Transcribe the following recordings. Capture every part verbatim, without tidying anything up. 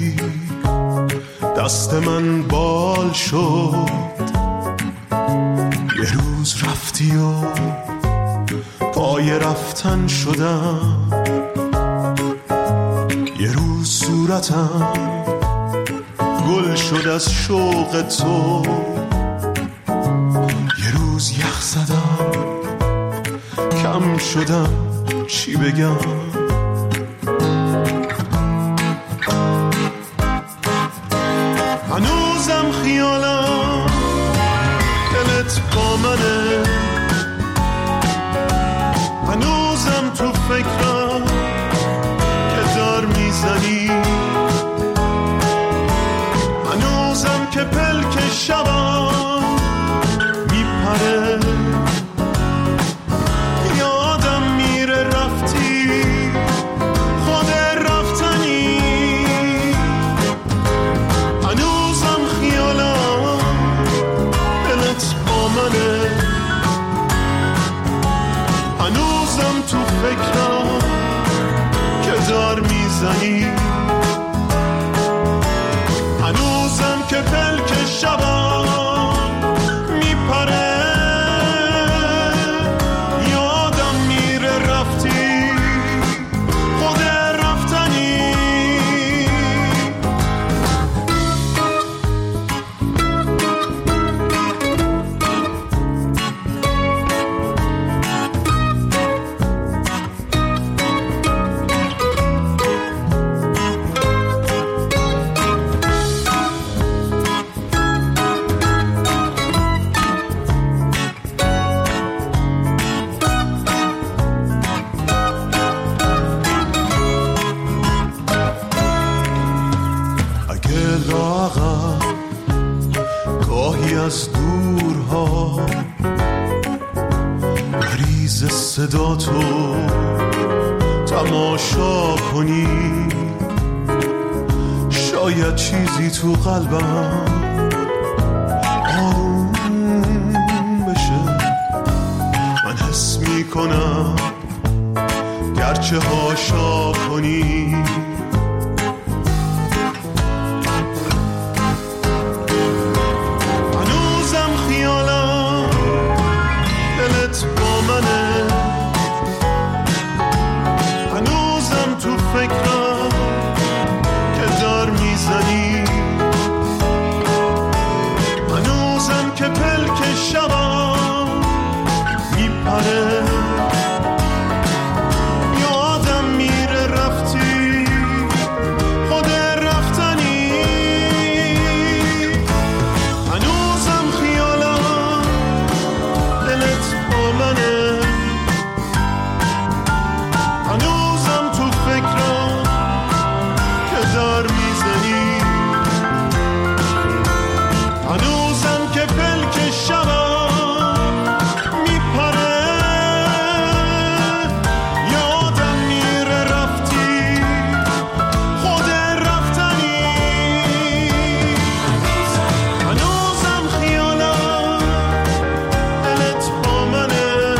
دست من بال شد. یه روز رفتی و پای رفتن شدم، یه روز صورتم گل شد از شوق تو، یه روز یخ زدم کم شدم چی بگم. هنوزم خیالم دلت با منه، هنوزم تو فکرم که دار میزنی، هنوزم که پلک شبم میپره، یادم میره رفتی خود رفتنی. هنوزم خیالم دلت با منه، هنوزم تو فکرم که دار میزنی، هنوزم که پلک شبم میپره، یادم میره رفتی خود رفتنی. از دورها مریض صدا تو تماشا کنی، شاید چیزی تو قلبم آروم بشه. من حس میکنم گرچه هاشا کنی، هنوزم تو فکرم که دار میزنی، هنوزم که پلک شبم میپره، یادم میره رفتی خود رفتنی. هنوزم خیالم دلت با منه، هنوزم تو فکرم که دار میزنی، هنوزم که پلک شبم میپره، یادم میره رفتی خود رفتنی. هنوزم خیالم دلت با منه.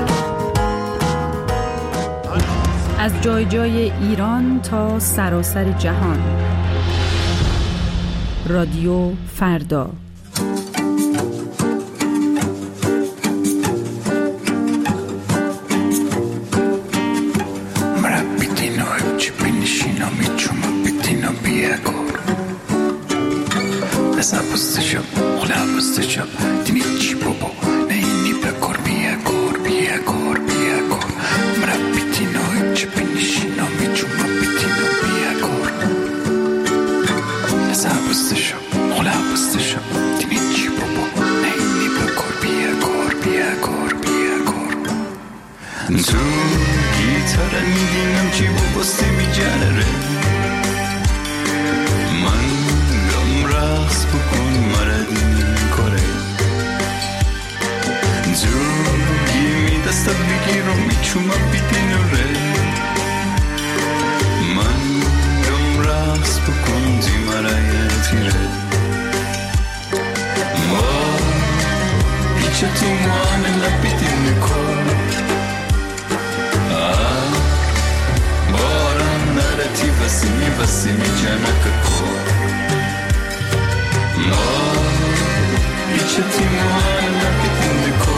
از جای جای ایران تا سراسر جهان، رادیو فردا. تو گیتاره میدینم چی بو بسته میجنره، من گم رقص بکن مردی کاره، تو گیمی دستا بگیرم میچومم بیدینوره، من گم رقص بکن دی مرای تیره، ما بیچه تو مانه لبیدین کن، بارم نرتی و janakako ma ichati moana kitindiko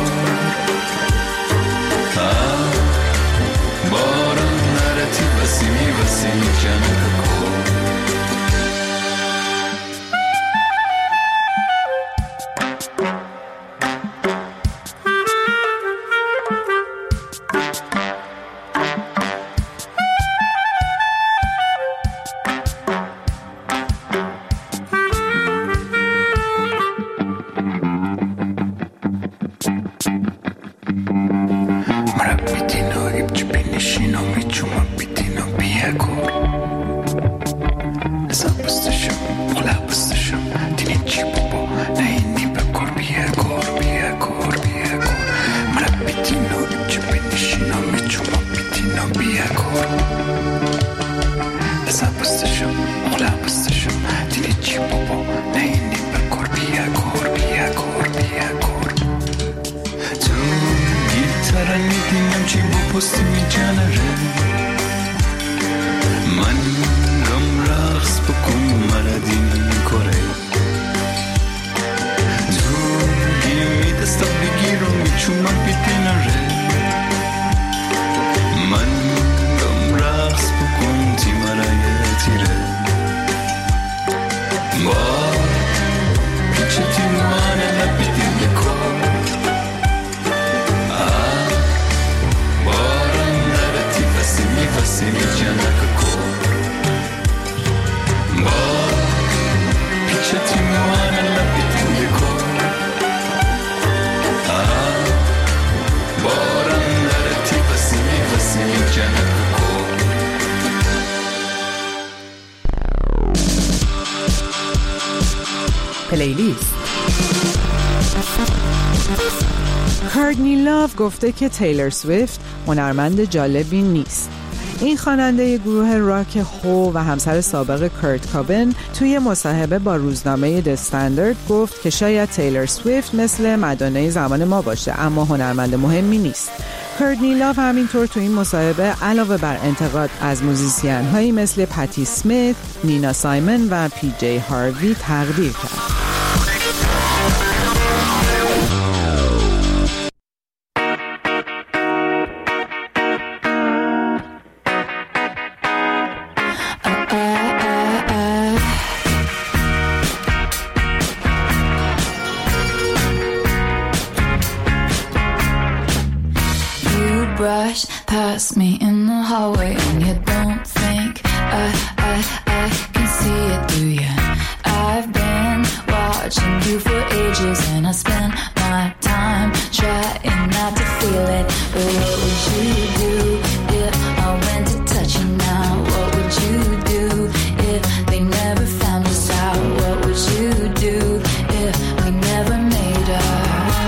ha baran narati vasimi vasimi janakako پلیلیست. کارتنی لاو گفته که تیلور سویفت هنرمند جالبی نیست. این خواننده گروه راک هو و همسر سابق کرت کابن توی مصاحبه با روزنامه د استندارد گفت که شاید تیلور سویفت مثل مادونای زمان ما باشه اما هنرمند مهمی نیست. کارتنی لاو همینطور تو این مصاحبه علاوه بر انتقاد از موزیسین هایی مثل پتی اسمیت، نینا سایمون و پی جی هاروی تقدیر کرد. Brush past me in the hallway and you don't think I, I, I can see it, do you? I've been watching you for ages and I spent my time trying not to feel it. But what would you do if I went to touch you now? What would you do if they never found us out? What would you do if we never made up?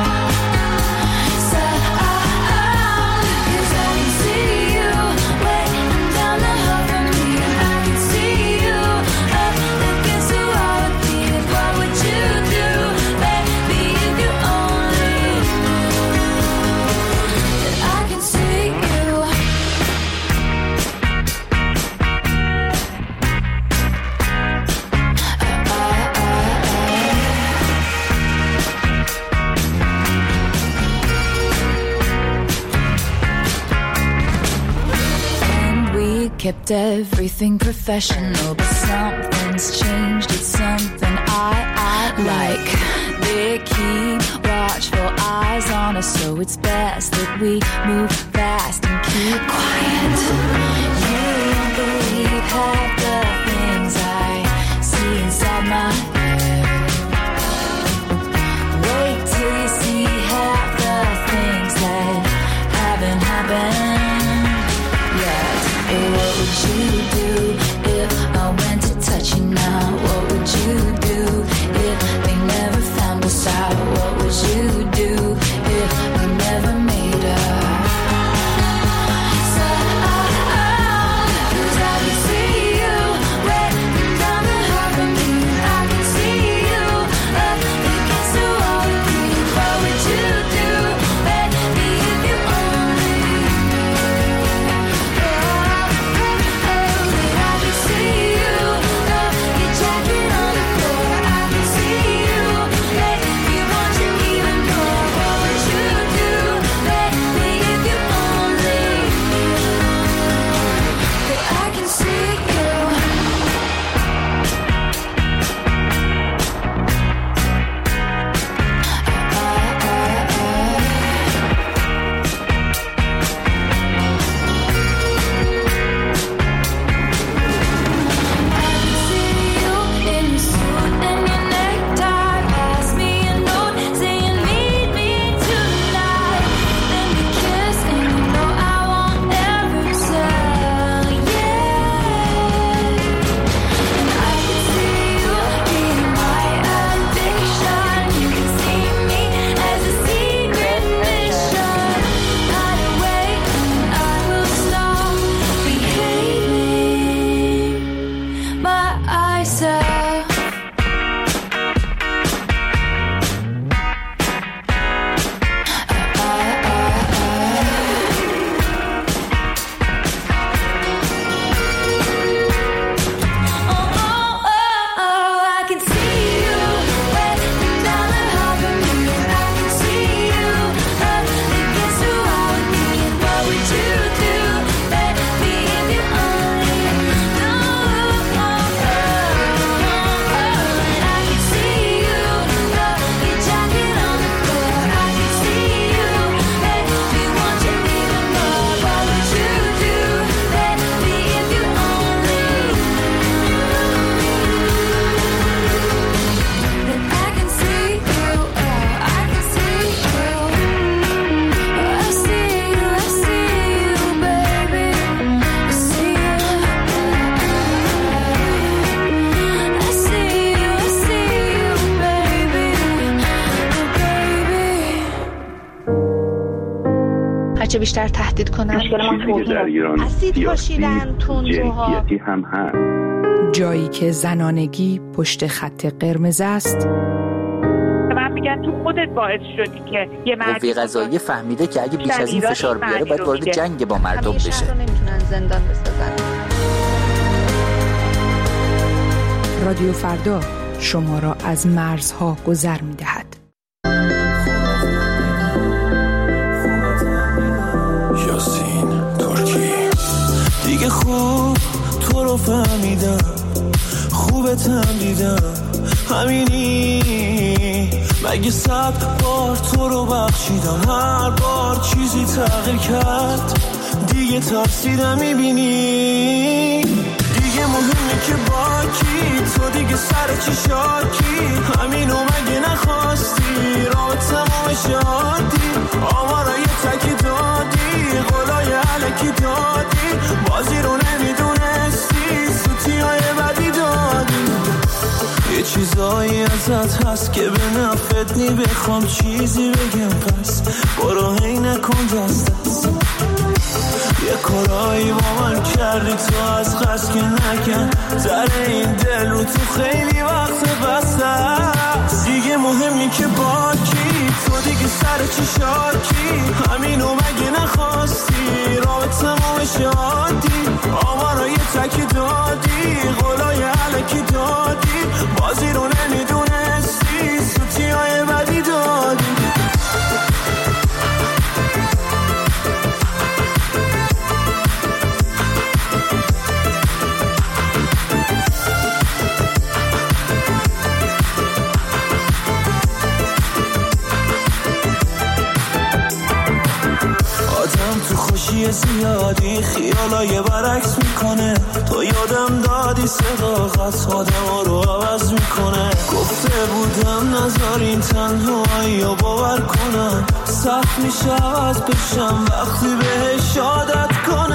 Kept everything professional, but something's changed. It's something I, I like. They keep watchful eyes on us, so it's best that we move fast and keep quiet. You don't believe half the things I see inside my head. Wait till you see half the things that haven't happened yet. What would you do if I went to touch you now? What would you do if they never found us out? What would you do if we never made up? هرچه بیشتر تهدید کنن. مشکل ما توهین، اسید پاشیدن، تندروها هم هست. جایی که زنانگی پشت خط قرمز است. من میگن تو خودت باعث شدی که یه مردی قوه قضاییه فهمیده که اگه بیش از این فشار بیاره باید وارد جنگ با مردم بشه. شهر رو نمیتونن زندان بسازن. رادیو فردا شما را از مرزها گذر می‌دهد. یاسین ترکی. دیگه خوب تو رو فهمیدم، خوبتم دیدم، همینی مگه صد بار تو رو بخشیدم، هر بار چیزی تغییر کرد دیگه ترسیدم، میبینی دیگه مهمه که با کی، تو دیگه سر چی شاکی، همینو مگه نخواستی رابطمو شادی، آمارای تکی دادی، قولای علکی دادی، بازی رو نمیدونستی، سوتی های بدی دادی، یه چیزایی ازت هست که به نفت نی، بخوام چیزی بگم پس برو هی نکن دست دست، یه کارایی با من کردی تو از خست که نکن، در این دل رو تو خیلی وقت بسته است، دیگه مهمی که با کی، تو دیگه سر چی شاکی، همینو مگه نخواستی رابطمو شادی، آمارای تکی دادی، قولای علکی دادی، بازی رو نمیدونستی، سوتی های بدی دادی. خوشی زیادی خیالای برعکس میکنه، تو یادم دادی صداقت آدم رو عوض میکنه، گفته بودم نذارین تنهایی رو باور کنم، سخت میشه عوض بشم وقتی بهش عادت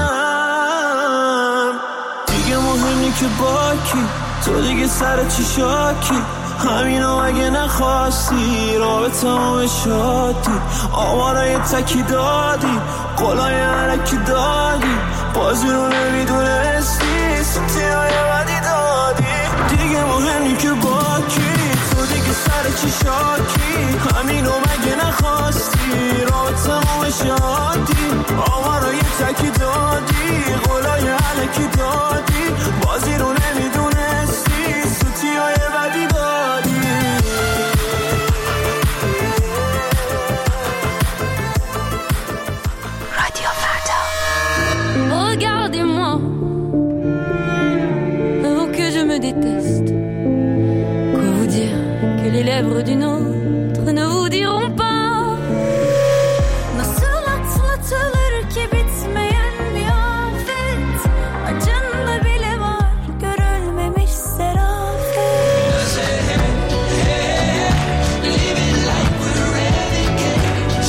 کنم، دیگه مهمی که با کی، تو دیگه سر چی شاکی، همینو اگه نخواستی رابطمو شادی، آمارای تکی دادی، قولای علکی دادی، بازی رو نمیدونستی، سوتی های بدی دادی، دیگه مهمی که با کی، تو دیگه سر چی شاکی، همینو مگه نخواستی رابطمو شادی، آمارای تکی دادی، قولای علکی دادی، بازی رو نمیدونستی، سوتی های بدی دادی. Regardez-moi, avant que je me déteste. Quoi vous dire que les lèvres d'une autre ne vous diront pas. Nasıl atlatılır ki bitmeyen bir afet, acında bile var görülmemiş serafet. Living like we're renegades.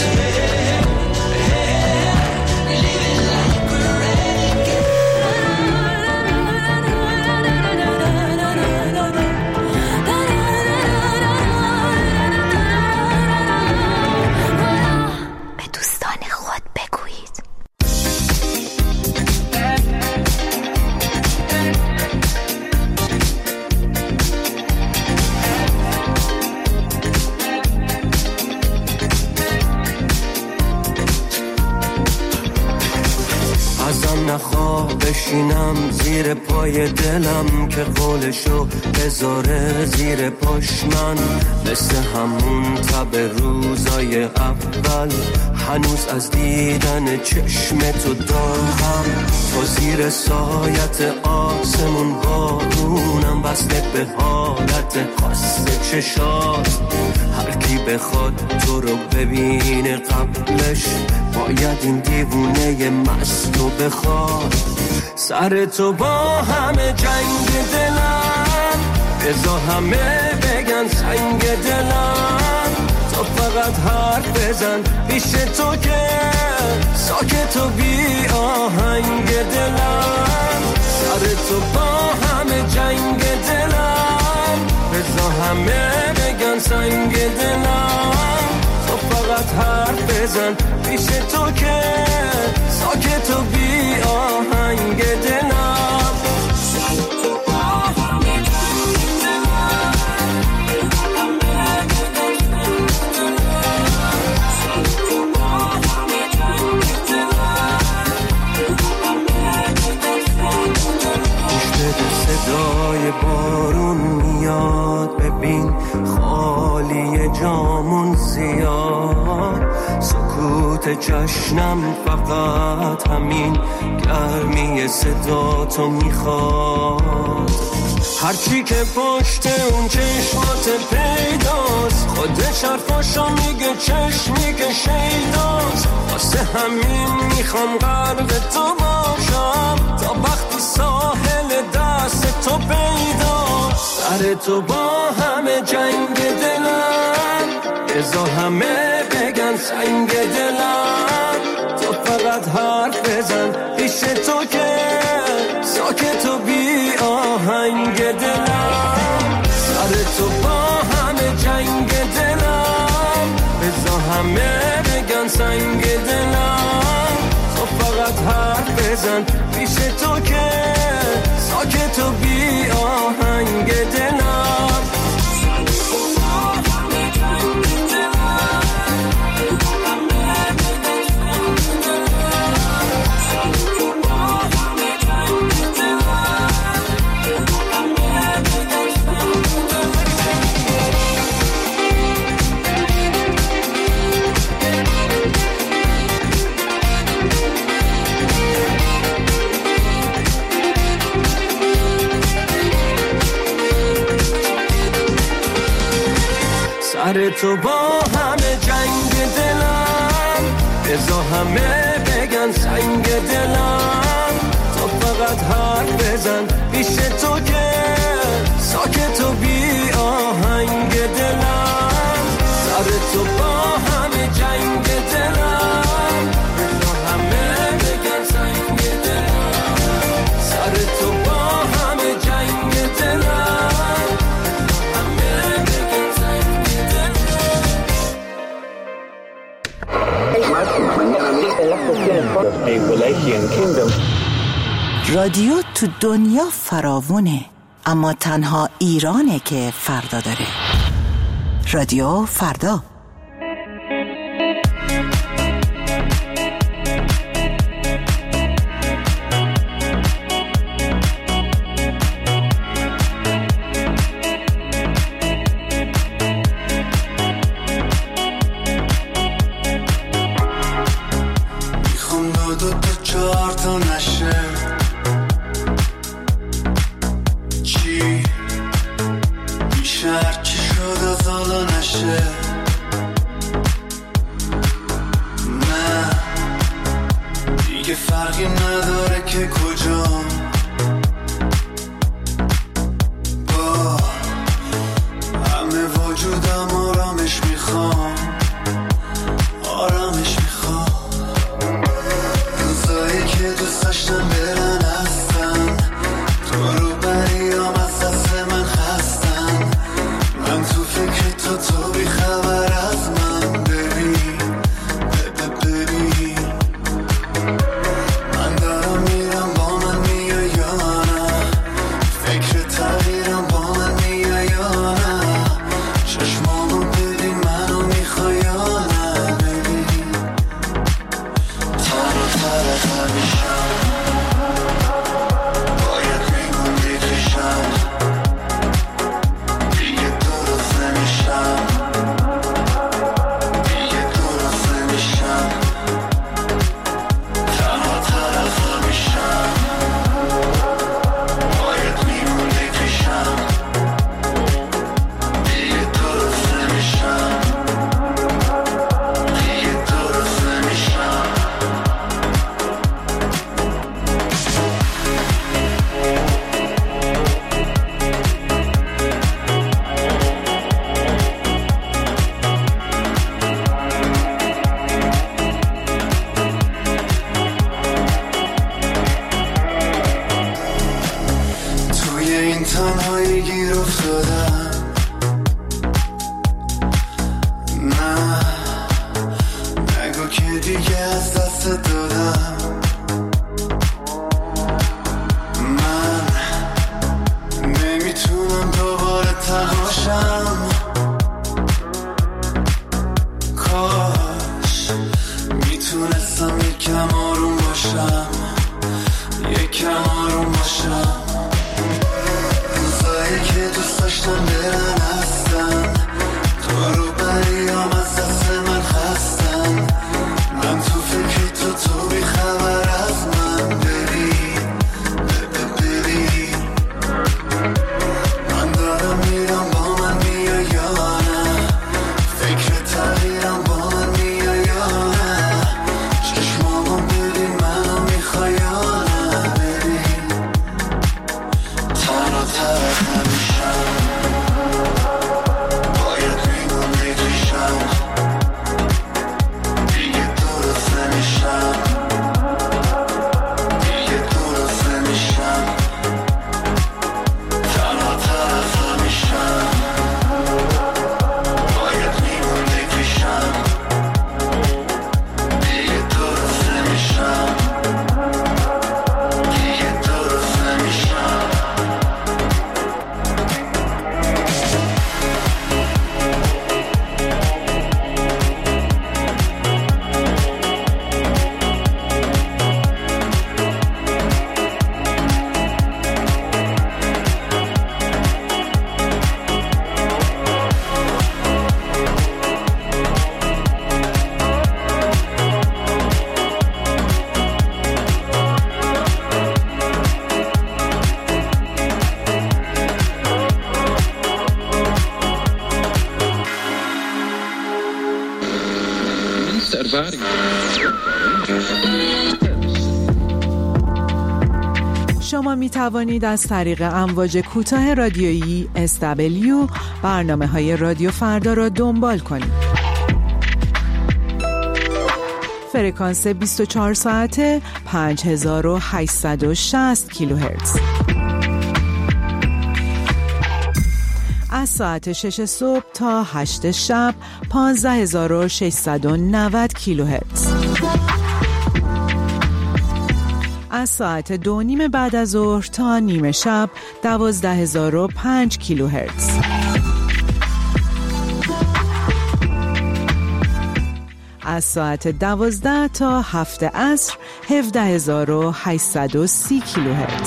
Living like we're renegades. به دوستان خود بگویید. ازم نخواه بشینم زیر پای دلم که قولشو بذاره زیر پاش، من مثل همون تب روزای اول هنوز از دیدن چشم تو دارم، تو زیر سایت آسمون بارونم، بسته به حالت خاص چشات، هر کی بخواد تو رو ببینه قبلش باید این دیوونه مستو بخواد، سر تو با همه جنگ دلم، بذار همه بگن سنگ دلم، تو فقط حرف بزن پیش تو که ساکت و بی آهنگ دلم، سر تو با همه جنگ دلم، بذار همه بگن سنگ دلم، تو فقط حرف بزن پیش تو که جامون زیاد، سکوت جشنم فقط همین گرمی صدا تو میخواد. هرچی که پشت اون چشمات پیداست، خودش حرفاشو میگه چشمی که شیداست. واسه همین میخوام غرق تو باشم تا وقتی ساحل دست تو پیداست. سر تو با همه جنگ دلم، ازا همه بگن سنگ دلم. تو فقط حرف بزن پیش تو که ساکت و بی آهنگ دلم. سر تو با همه جنگ دلم، ازا همه بگن سنگ دلم. تو فقط حرف بزن پیش تو که ساکت و بی آهنگ دلم. سر تو با همه جنگ دلم، ازا همه بگن سنگ دلم. تو فقط حرف بزن پیش تو که ساکت و بی آهنگ دلم. سر تو با همه جنگ دلم، ازا همه بگن سنگ دلم. سر تو با همه جنگ دلم، همه بگن سنگ رادیو تو دنیا فراوونه، اما تنها ایرانه که فردا داره. رادیو فردا. روزایی که دوست داشتم برن هستن، تو رو شما می توانید از طریق امواج کوتاه رادیویی اس دبلیو برنامه های رادیو فردا را دنبال کنید. فرکانس بیست و چهار ساعته پنج هزار و هشتصد و شصت کیلوهرتز. از ساعت شش صبح تا هشت شب پانزده هزار و ششصد و نود کیلوهرتز. از ساعت دو نیم بعد از ظهر تا نیمه شب دوازده هزار و پنج کیلوهرتز. از ساعت دوازده تا هفت عصر هفده هزار و هشتصد و سی کیلوهرتز.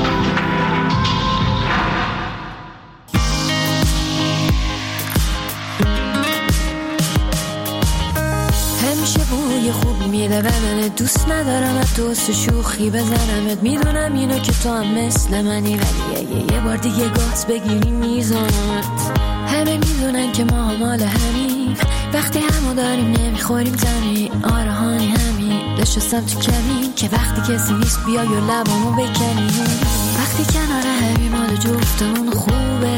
همیشه بوی خوب میده بدن، دوست ندارم از دوست شوخی بزنمت. میدونم اینو که تو هم مثل منی، ولی اگه یه بار دیگه گاز بگیری میزنمت. همه میدونن که ما مال همین، وقتی همو داریم نمیخوریم زمین. آره هانی همین، نشستم تو کمین که وقتی کسی نیست بیای و لبامو بکنیم. وقتی کنار همین مال جفتمون خوبه،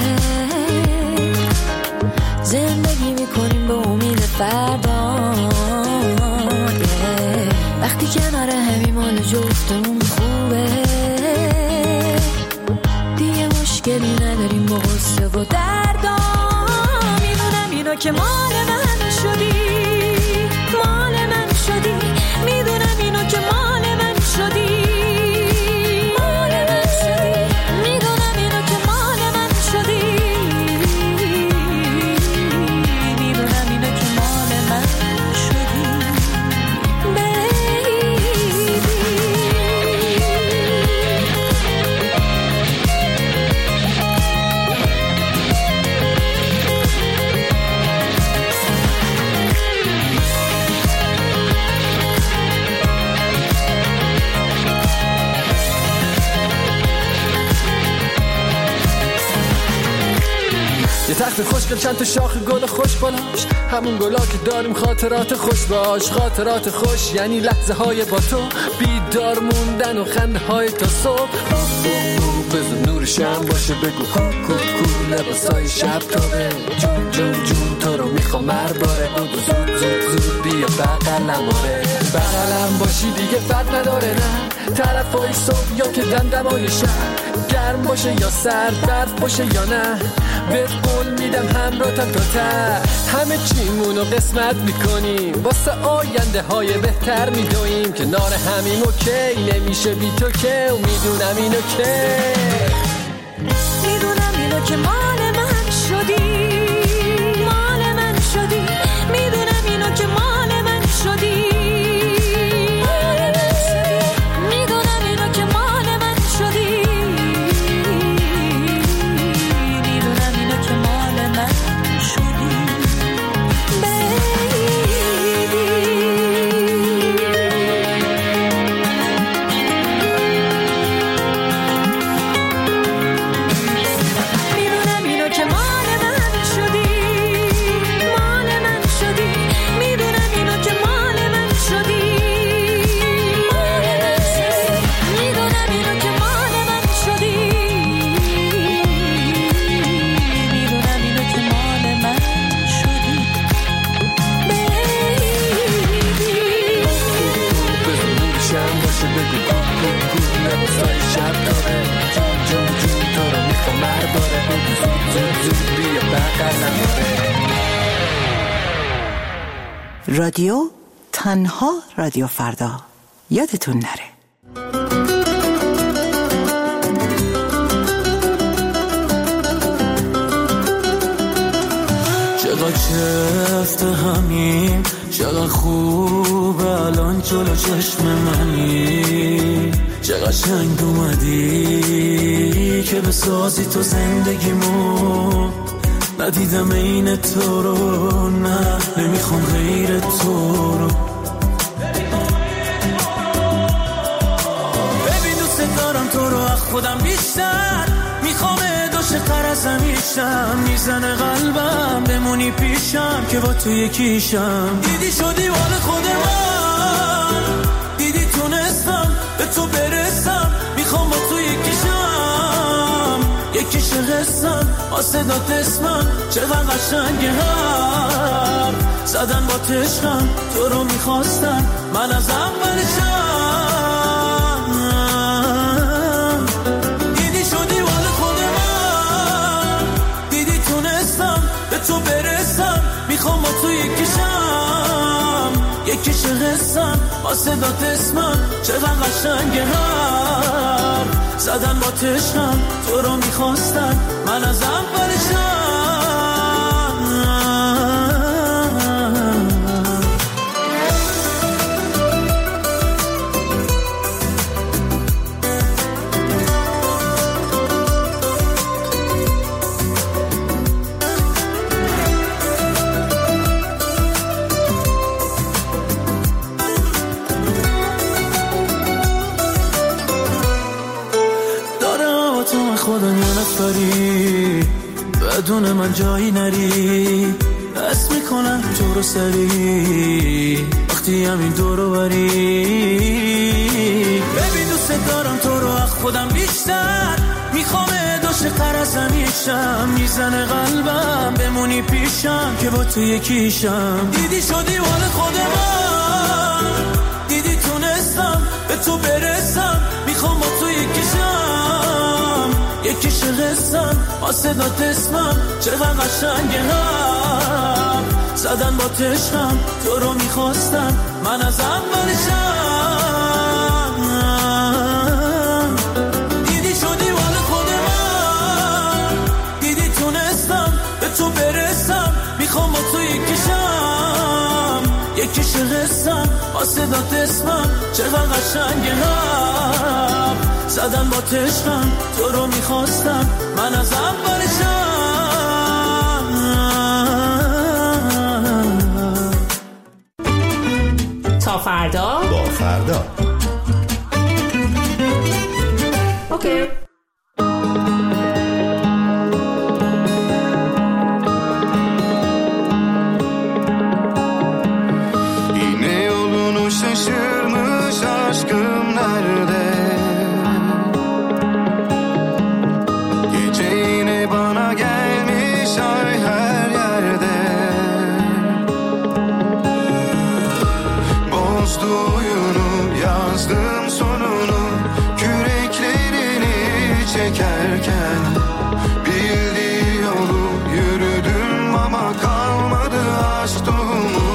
زندگی میکنیم به امید فردا. وقتی کنار همین مال جفتمون خوبه، دیگه مشکلی نداریم با غصه و دردا. میدونم اینو که مال من شدی، مال من شدی. میدونم اینو که مال من شدی، مال من شدی. میدونم اینو که مال من شدی، میدونم اینو که مال من شدی. یه تخت خوشگل چند تا شاخ گل خوش بالاش، همون گلا که داریم خاطرات خوش باش. خاطرات خوش یعنی لحظه های با تو، بیدار موندن و خنده های تا صبح. بزن نور شم باشه بگو کو کو کو، لباسای شب تابه. جون جون جون تو رو میخوام مرباره، بگو زود زود زود بیا بغلم. آره بغلم باشی دیگه فرق نداره، نه طرفای صبح یا که دمدمای شب. گرم باشه یا سرد، برف باشه یا نه، بهت قول میدم همراهتم تا ته. همه چیمونو قسمت میکنیم، واسه آینده های بهتر میدویم. کنار همین اوکی نمیشه بی تو که، و میدونم اینو که میدونم اینو که مال من شدی، مال من شدی. میدونم اینو که مال من شدی، مال من شدی. میدونم اینو که مال من شدی، میدونم اینو که مال من شدی. رادیو تنها رادیو فردا، یادتون نره. چقدر چفت همین، چقدر خوب الان جلو چشم منی. چقدر شنگ اومدی که بسازی تو زندگیمو. ندیدم این تو رو، نه نمیخوام غیر تو رو. ببین دوست دارم تو رو از خودم بیشتر، میخوام دوش عاشق رزمیشم میزنه قلبم بمونی پیشم که با تو یکیشم دیدی شدی مال خود من دیدی تونستم به تو برسم میخوام با تو یکیشم یکیش قسم آسدات اسمم چقدر قشنگه هر زدن با تشکم تو رو میخواستن من از اولشم دیدی شدی مال خود من دیدی تونستم به تو برسم میخوام با تو یکیشم یکیش قسم آسدات اسمم چقدر قشنگه هر زدن با تشکم تو رو میخواستن من از اولشم بدون من جایی نری حس میکنم تو رو سری وقتی همین دورو بری ببین دوست دارم تو رو از خودم بیشتر میخوام عاشق رزمیشم میزنه قلبم بمونی پیشم که با تو یکیشم دیدی شدی مال خود من دیدی تونستم به تو برسم میخوام با تو یکیشم یکیش قسم آسدات اسمم چقدر قشنگه هم زدن با تشکم تو رو میخواستم من از اولشم دیدی شدی مال خود من دیدی تونستم به تو برسم میخوام با تو یکیشم یکیش قسم آسدات اسمم چقدر قشنگه هم زدن با تشکم تو رو میخواستم من از اولشم تا فردا با فردا اوکی Yine yolunu şaşırmış aşkım nerede? Gece yine bana gelmiş ay her yerde. Bozdu oyunu yazdım sonunu küreklerini çekerken bildiği yolu yürüdüm ama kalmadı aşk tohumu.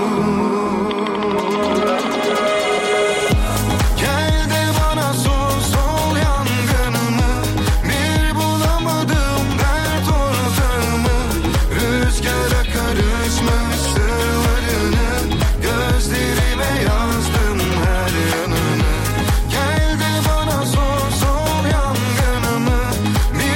Gel de bana sor sol yangınımı bir bulamadım dert ortağımı rüzgara karışmış sırlarını gözlerime yazdım her yanını. Gel de bana sor sol yangınımı bir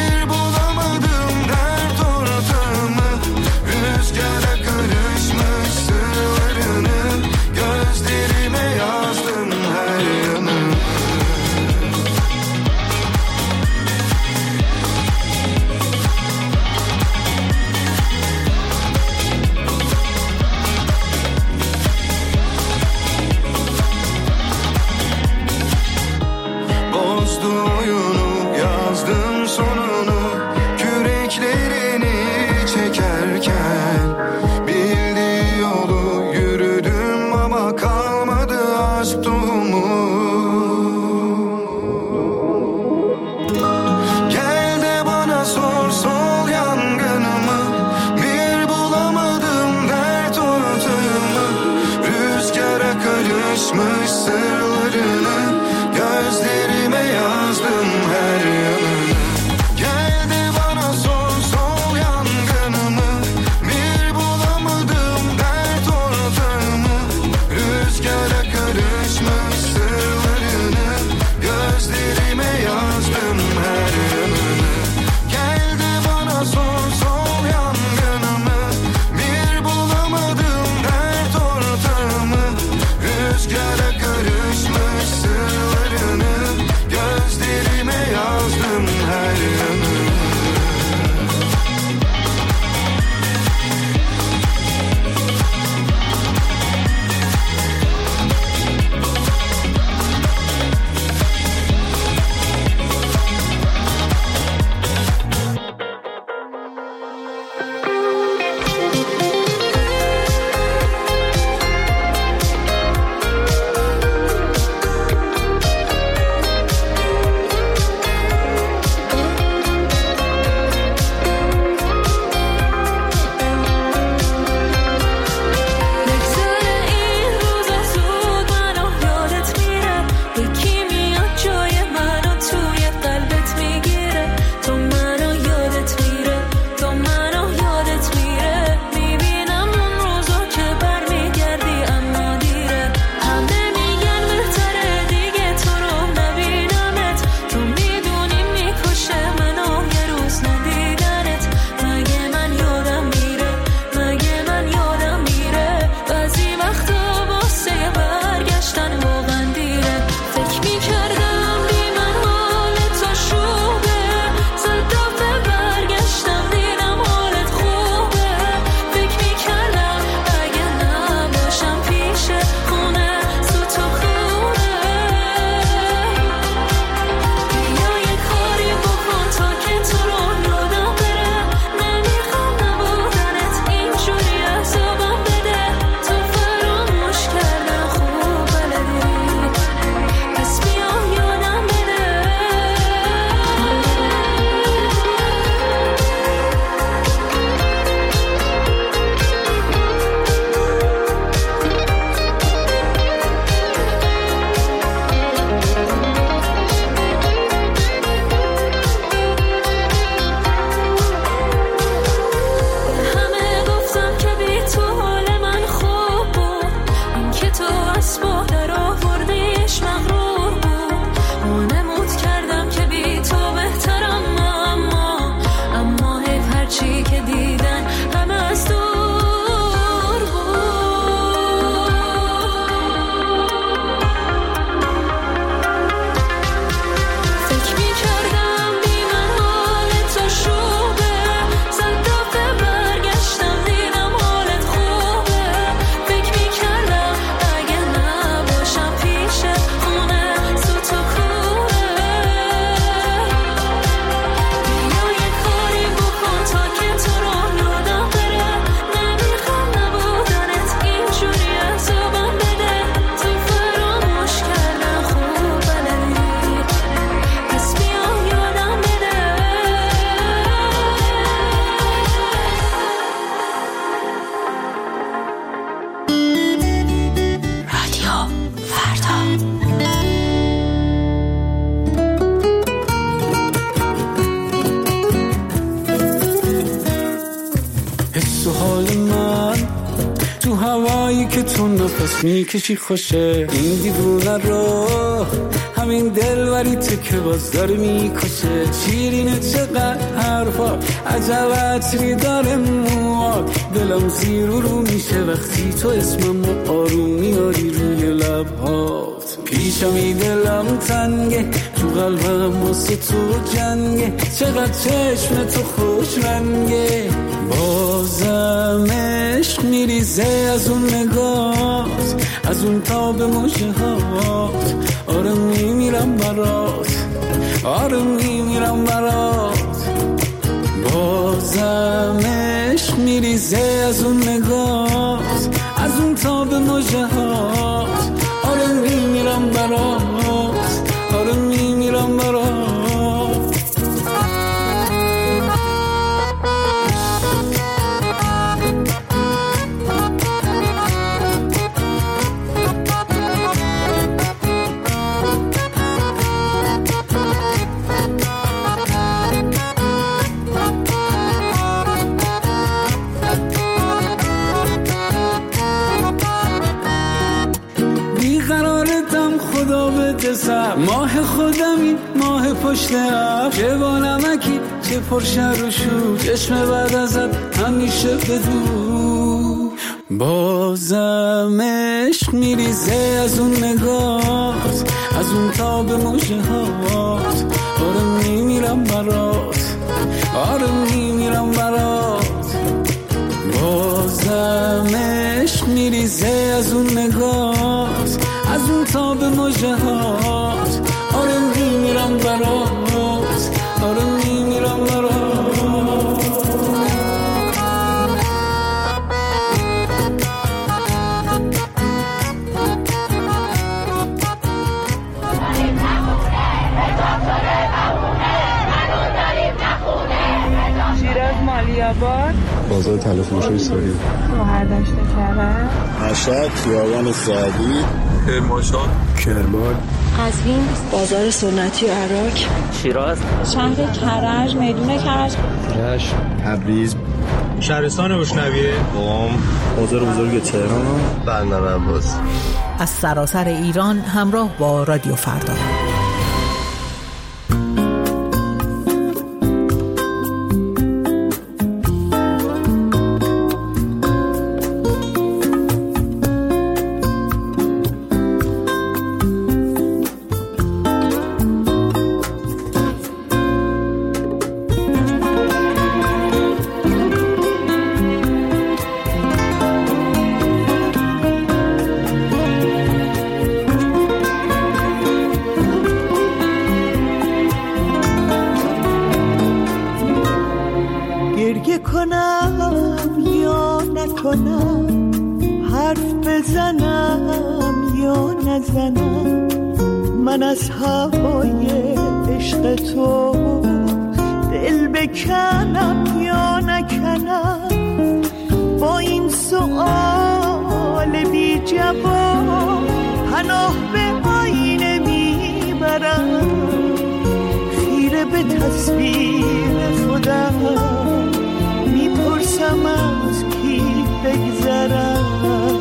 که دیدن همه از دور بود. فکر میکردم بی من حالت تو شوبه، صد دفعه برگشتم دیدم حالت خوبه. فکر میکردم اگه نباشم پیش خونه سوت و کوره، بیا یه کاری بکن تا که تو رو یادم بره. نمیخوام نبودنت اینجوری عذابم بده، تو فراموش کردن خوب بلدی، پس بیا یادم بده. رادیو فردا. حس و حال من تو هوایی که تو نفس میکشی خوشه، این دیوونه رو همین دلوری تو که باز داره میکشه. شیرینه چقدر حرفا، عجب عطری داره موات، دلم زیر و رو میشه وقتی تو اسمم آروم میاری روی لبهات. پیشمی دلم تنگه، تو قلبم واسه تو جنگه، چقدر چشم تو خوش رنگه. بازم عشق میریزه از اون نگات، از اون تاب مژه هات. آره میمیرم برات، آره میمیرم برات. بازم عشق میریزه از اون نگات، از اون تاب مژه هات. آره میمیرم برات، آره میمیرم برات. خدا بده سر ماه خودمی، ماه پشت اب، چه با نمکی چه پرشر و شور، چشم بعد ازت همیشه بدون. بازم عشق میریزه از اون نگات، از اون تاب مژه هات. آره میمیرم برات، آره میمیرم برات. بازم عشق میریزه از اون نگات، از اون تاب مژه هات. آره میمیرم برات، آره میمیرم برات. شیراز مالیاباد، بازار تلفروشی ساری، شوهر داشته کرده، مشهد، خیابان سعدی، کرمانشاه، کرمان، قزوین، بازار سنتی و عراق، شیراز، شهر کرج، میدون کرج، رشت، تبریز، شهرستان بشنویه، قم، بازار بزرگ تهران، بندر عباس. از سراسر ایران همراه با رادیو فردا. من از هوای عشق تو دل بکنم یا نکنم، با این سؤال بی جواب پناه به آینه میبرم. خیره به تصویر خودم میپرسم از کی بگذرم.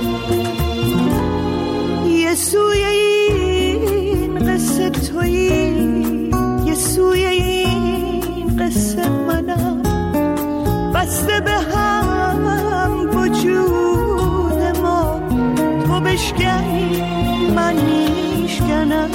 یه سوی این قصه تویی، یه سوی این قصه منم، بسته به هم وجود ما، تو بشکنی من میشکنم،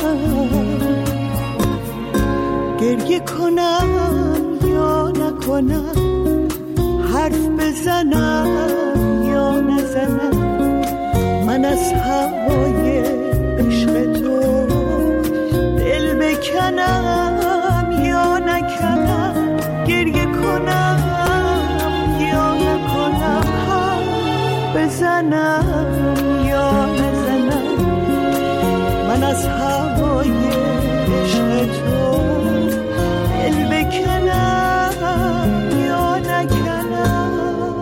گریه کنم یا نکنم، حرف بزنم یا نزنم، من از هوای عشق تو دل بکنم یا نکنم، گریه کنم یا نکنم، حرف بزنم یا نزنم، من از هوای عشق تو دل بکنم یا نکنم.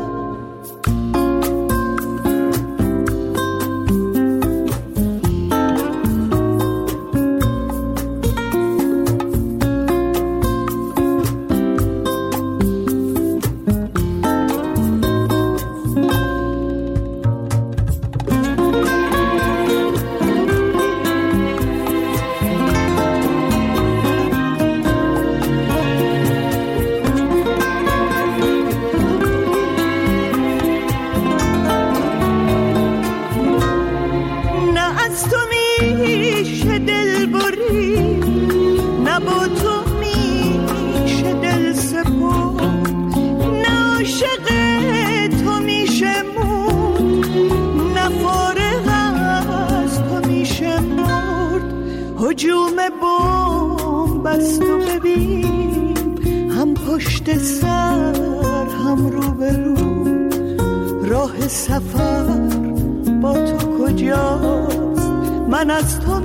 هجوم بوم بست و ببین، هم پشت سر هم رو به رو، راه سفر با تو کجاست؟ من از تو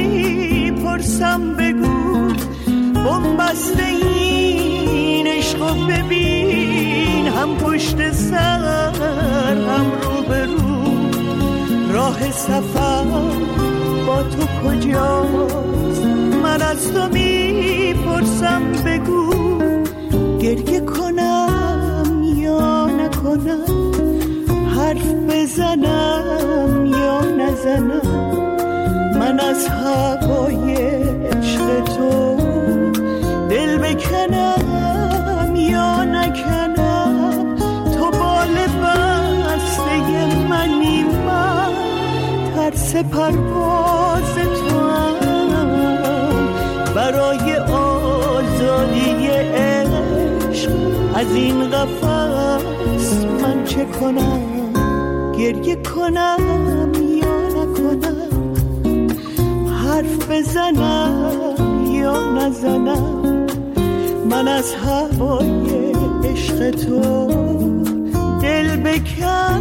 میپرسم بگو، بوم بسته این عشقو ببین، هم پشت سر هم رو به رو، راه سفر با تو کجاست؟ من از تو میپرسم بگو، گریه کنم یا نکنم، حرف بزنم یا نزنم، من از هوای عشق تو دل بکنم یا نکنم، تو بال بسته منی، من ترس پرواز تو هم، برای آزادی عشق از این قفس من چه کنم؟ گریه کنم یا نکنم، حرف بزنم یا نزنم، من از هوای عشق تو دل بکنم